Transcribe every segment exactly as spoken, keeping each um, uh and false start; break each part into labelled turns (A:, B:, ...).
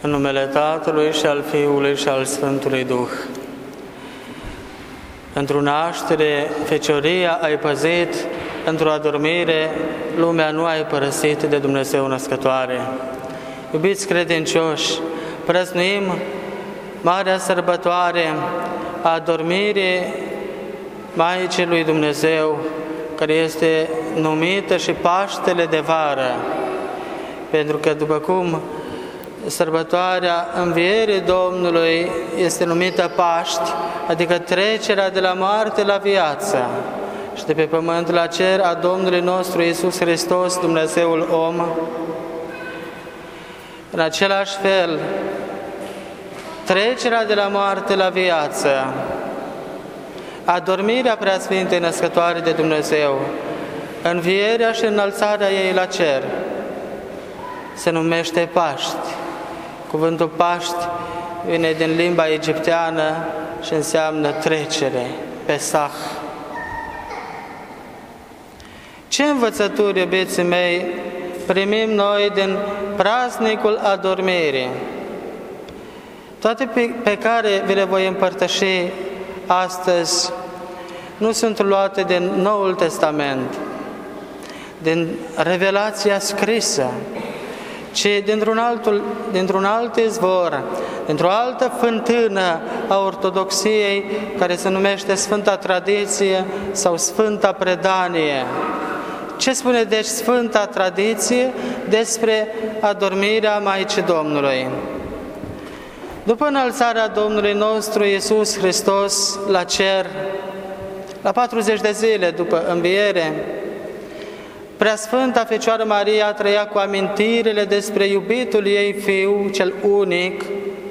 A: În numele Tatălui și al Fiului și al Sfântului Duh. Într-o naștere, fecioria ai păzit, într-o adormire, lumea nu ai părăsit de Dumnezeu născătoare. Iubiți credincioși, prăznuim marea sărbătoare a adormirii Maicii lui Dumnezeu, care este numită și Paștele de vară, pentru că după cum sărbătoarea învierii Domnului este numită Paști, adică trecerea de la moarte la viață și de pe pământ la cer a Domnului nostru Iisus Hristos, Dumnezeul om, în același fel, trecerea de la moarte la viață, adormirea Preasfintei Născătoare de Dumnezeu, învierea și înălțarea ei la cer, se numește Paști. Cuvântul Paști vine din limba egipteană și înseamnă trecere, Pesach. Ce învățături, iubiții mei, primim noi din praznicul adormirii? Toate pe, pe care vi le voi împărtăși astăzi nu sunt luate din Noul Testament, din revelația scrisă, ci dintr-un, altul, dintr-un alt izvor, dintr-o altă fântână a ortodoxiei, care se numește Sfânta Tradiție sau Sfânta Predanie. Ce spune deci Sfânta Tradiție despre adormirea Maicii Domnului? După înălțarea Domnului nostru Iisus Hristos la cer, la patruzeci de zile după înviere, Preasfânta Fecioară Maria trăia cu amintirile despre iubitul ei Fiu, cel unic,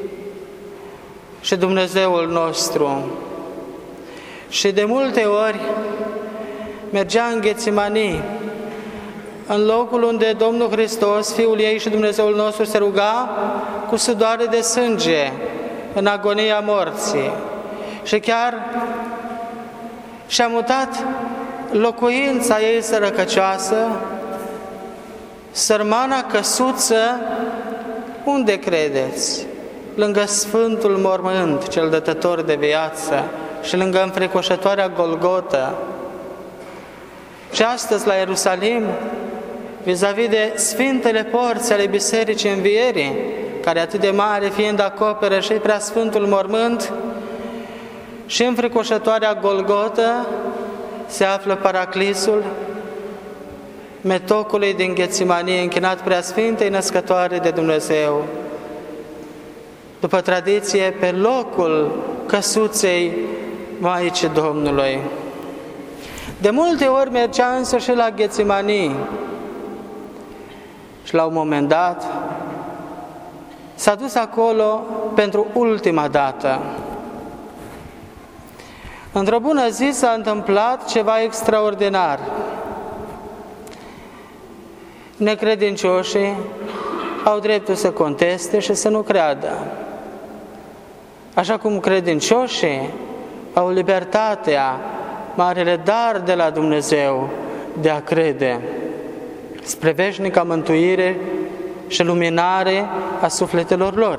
A: și Dumnezeul nostru. Și de multe ori mergea în Ghețimanii, în locul unde Domnul Hristos, Fiul ei și Dumnezeul nostru, se ruga cu sudoare de sânge în agonia morții. Și chiar și-a mutat locuința ei sărăcăcioasă, sărmana căsuță, unde credeți? Lângă Sfântul Mormânt, cel dătător de viață, și lângă înfricoșătoarea Golgotă. Și astăzi la Ierusalim, vis-a-vis de Sfintele Porți ale Bisericii Învierii, care atât de mare fiind acoperă și Preasfântul Mormânt și înfricoșătoarea Golgotă, se află Paraclisul, metocului din Ghețimanie, închinat Preasfintei Născătoare de Dumnezeu, după tradiție, pe locul căsuței Maicii Domnului. De multe ori mergea însă și la Ghețimanii și la un moment dat s-a dus acolo pentru ultima dată. Într-o bună zi s-a întâmplat ceva extraordinar. Necredincioșii au dreptul să conteste și să nu creadă. Așa cum credincioșii au libertatea, marele dar de la Dumnezeu, de a crede spre veșnica mântuire și luminare a sufletelor lor.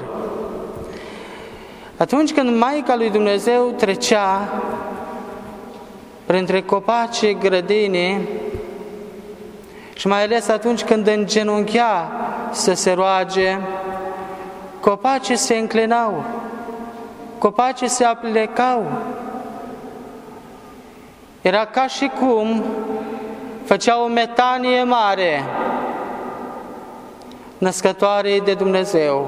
A: Atunci când Maica lui Dumnezeu trecea printre copacii grădinii și mai ales atunci când îngenunchea să se roage, copacii se înclinau, copacii se aplecau. Era ca și cum făcea o metanie mare născătoarei de Dumnezeu.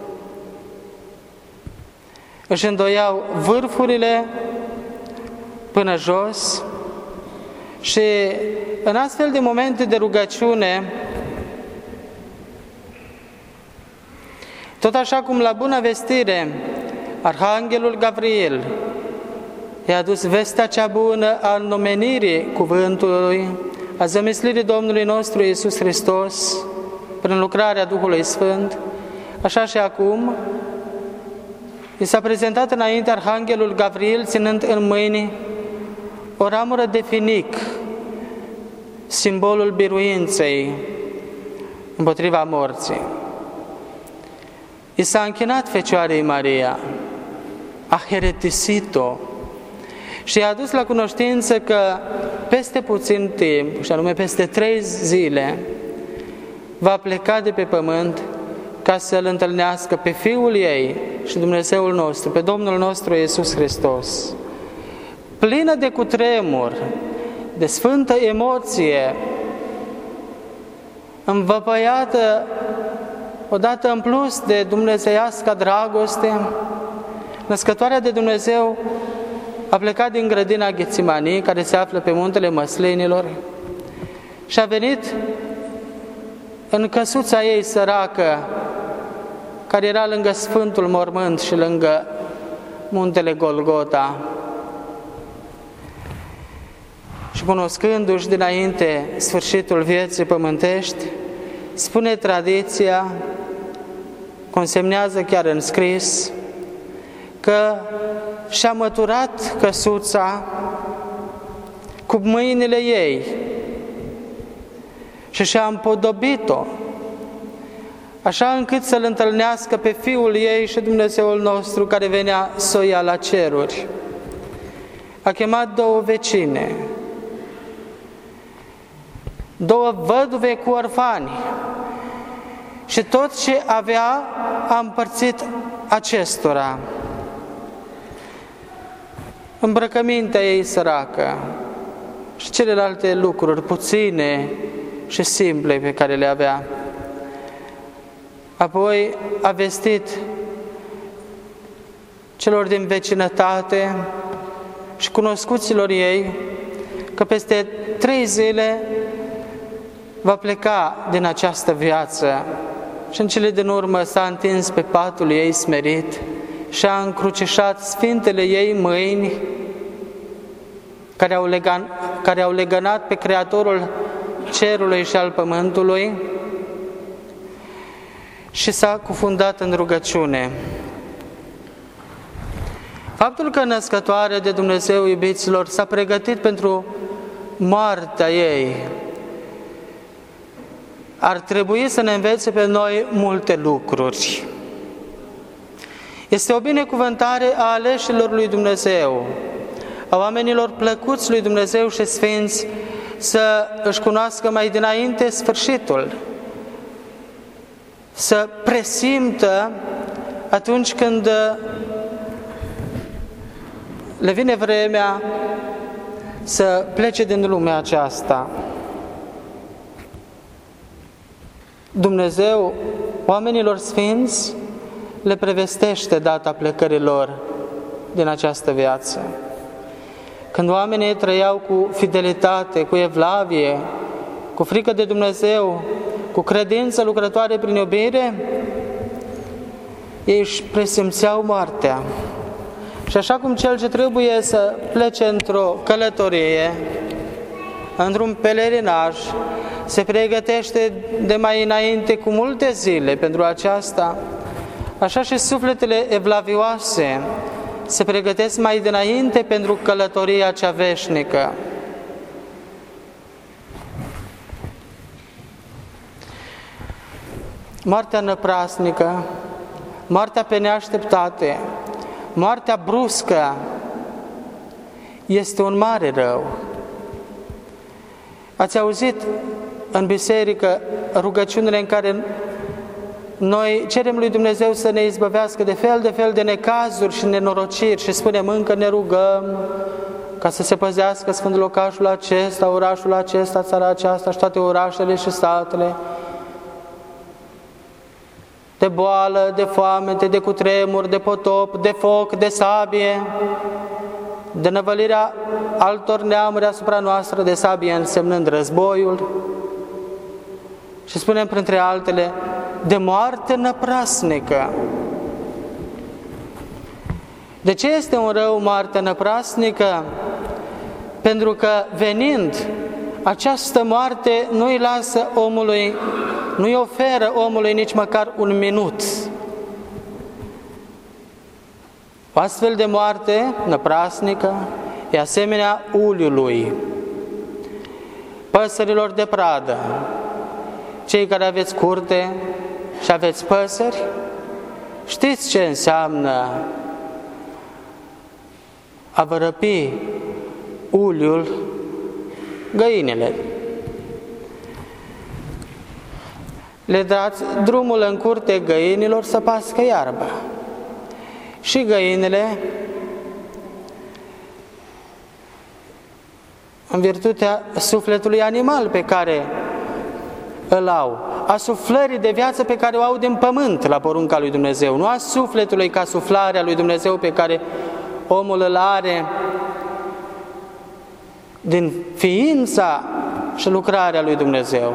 A: Își îndoiau vârfurile până jos și în astfel de momente de rugăciune, tot așa cum la bună vestire, Arhanghelul Gavril i-a adus vestea cea bună a înnomenirii cuvântului, a zămislirii Domnului nostru Iisus Hristos, prin lucrarea Duhului Sfânt, așa și acum, i s-a prezentat înainte Arhanghelul Gavril, ținând în mâini o ramură de finic, simbolul biruinței împotriva morții. I s-a închinat Fecioarei Maria, a heretisit-o și i-a adus la cunoștință că peste puțin timp, și anume peste trei zile, va pleca de pe pământ ca să-L întâlnească pe Fiul ei și Dumnezeul nostru, pe Domnul nostru Iisus Hristos. Plină de cutremur, de sfântă emoție, învăpăiată odată în plus de dumnezeiasca dragoste, născătoarea de Dumnezeu a plecat din grădina Ghețimanii, care se află pe muntele Măslinilor, și a venit în căsuța ei săracă, care era lângă Sfântul Mormânt și lângă muntele Golgota. Și cunoscându-și dinainte sfârșitul vieții pământești, spune tradiția, consemnează chiar în scris, că și-a măturat căsuța cu mâinile ei și și-a împodobit-o, așa încât să-L întâlnească pe Fiul ei și Dumnezeul nostru care venea să o ia la ceruri. A chemat două vecine, două văduve cu orfani, și tot ce avea a împărțit acestora. Îmbrăcămintea ei săracă și celelalte lucruri puține și simple pe care le avea. Apoi a vestit celor din vecinătate și cunoscuților ei că peste trei zile va pleca din această viață, și în cele din urmă s-a întins pe patul ei smerit și a încrucișat sfintele ei mâini care au, legan, care au legănat pe Creatorul cerului și al pământului și s-a cufundat în rugăciune. Faptul că născătoarea de Dumnezeu, iubiților, s-a pregătit pentru moartea ei ar trebui să ne învețe pe noi multe lucruri. Este o binecuvântare a aleșilor lui Dumnezeu, a oamenilor plăcuți lui Dumnezeu și sfinți, să își cunoască mai dinainte sfârșitul, să presimtă atunci când le vine vremea să plece din lumea aceasta. Dumnezeu, oamenilor sfinți, le prevestește data plecării lor din această viață. Când oamenii trăiau cu fidelitate, cu evlavie, cu frică de Dumnezeu, cu credință lucrătoare prin iubire, ei își presimțeau moartea. Și așa cum cel ce trebuie să plece într-o călătorie, într-un pelerinaj, se pregătește de mai înainte cu multe zile pentru aceasta, așa și sufletele evlavioase se pregătesc mai dinainte pentru călătoria cea veșnică. Moartea năprasnică, moartea pe neașteptate, moartea bruscă este un mare rău. Ați auzit în biserică rugăciunile în care noi cerem lui Dumnezeu să ne izbăvească de fel de fel de necazuri și nenorociri și spunem încă ne rugăm ca să se păzească sfântul locașul acesta, orașul acesta, țara aceasta și toate orașele și satele de boală, de foamete, de cutremur, de potop, de foc, de sabie, de năvălirea altor neamuri asupra noastră, de sabie însemnând războiul, și spunem printre altele de moarte năprasnică. De ce este un rău moarte năprasnică? Pentru că venind această moarte nu îi lasă omului, nu îi oferă omului nici măcar un minut. O astfel de moarte năprasnică e asemenea uliului, păsărilor de pradă. Cei care aveți curte și aveți păsări, Știți ce înseamnă a vă răpi uliul, găinile? Le dați drumul în curte găinilor să pască iarba. Și găinile, în virtutea sufletului animal pe care îl au, a suflării de viață pe care o au din pământ la porunca lui Dumnezeu, nu a sufletului ca suflarea lui Dumnezeu pe care omul îl are din ființa și lucrarea lui Dumnezeu.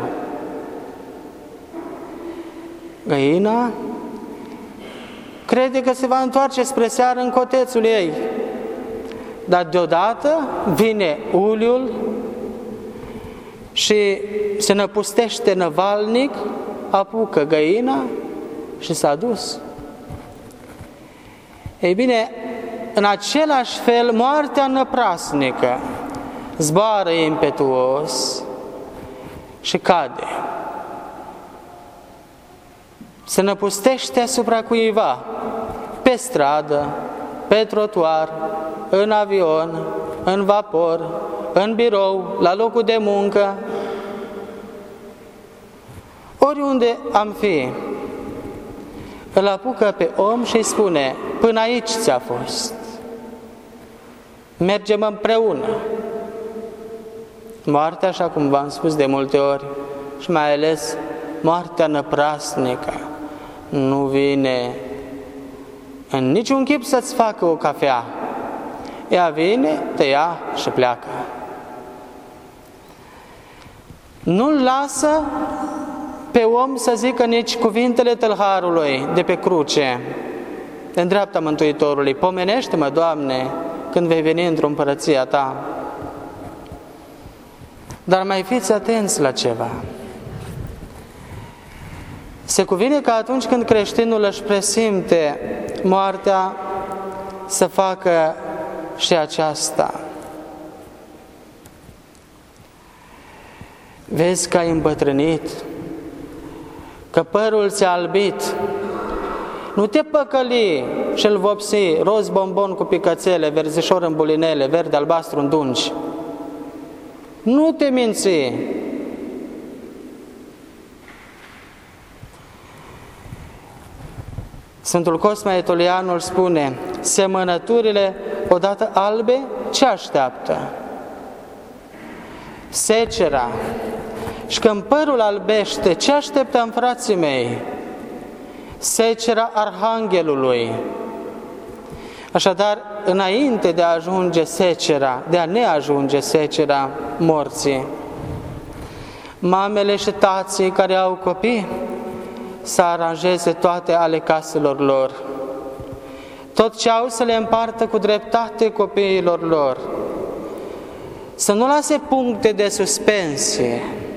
A: Găina crede că se va întoarce spre seară în cotețul ei, dar deodată vine uliul și se năpustește năvalnic, apucă găina și s-a dus. Ei bine, în același fel, moartea năprasnică zboară impetuos și cade. Se năpustește asupra cuiva, pe stradă, pe trotuar, în avion, în vapor, în birou, la locul de muncă, oriunde am fi. Îl apucă pe om și îi spune: până aici ți-a fost. Mergem împreună. Moartea, așa cum v-am spus de multe ori, și mai ales moartea năprasnică, nu vine în niciun chip să-ți facă o cafea. Ea vine, te ia și pleacă. Nu-l lasă pe om să zică nici cuvintele tâlharului de pe cruce, în dreapta Mântuitorului: pomenește-mă, Doamne, când vei veni într-o împărăția Ta. Dar mai fiți atenți la ceva. Se cuvine că atunci când creștinul își presimte moartea, să facă și aceasta. Vezi că ai îmbătrânit, că părul ți-a albit, nu te păcăli și-l vopsi, roz bombon cu picățele, verzișor în bulinele, verde albastru în dungi. Nu te minți. Sfântul Cosma Etolianul spune: semănăturile odată albe, ce așteaptă? Secera. Și când părul albește, ce așteptăm, frații mei? Secera Arhanghelului. Așadar, înainte de a ajunge secera, de a ne ajunge secera morții, mamele și tații care au copii să aranjeze toate ale caselor lor. Tot ce au să le împartă cu dreptate copiilor lor. Să nu lase puncte de suspensie.